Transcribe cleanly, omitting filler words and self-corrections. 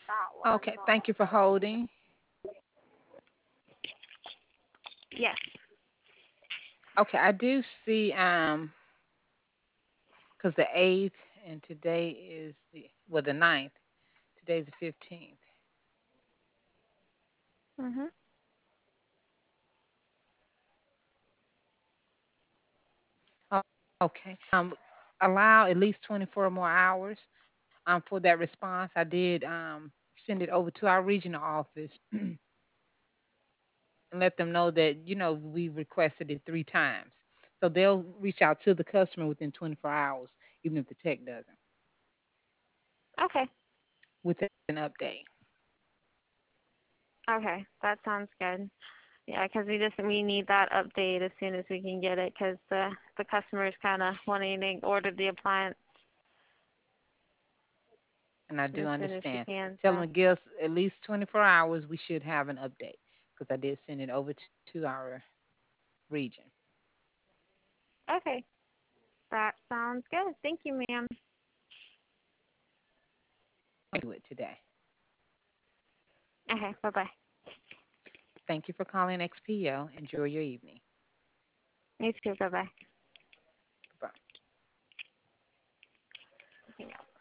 Okay, thank you for holding. Yes. Okay, I do see because the 8th and today is the ninth. Today's the 15th. Mhm. Okay. Allow at least 24 more hours for that response. I did send it over to our regional office and let them know that, we requested it 3 times. So they'll reach out to the customer within 24 hours, even if the tech doesn't, Okay. with an update. Okay. That sounds good. Yeah, because we need that update as soon as we can get it, because the customer's kind of wanting to order the appliance And I do as soon as she understand. can. Tell them So to give us at least 24 hours. We should have an update because I did send it over to our region. okay, that sounds good. Thank you, ma'am. Do it today. Okay. Bye bye. Thank you for calling XPO. Enjoy your evening. You too. Bye bye.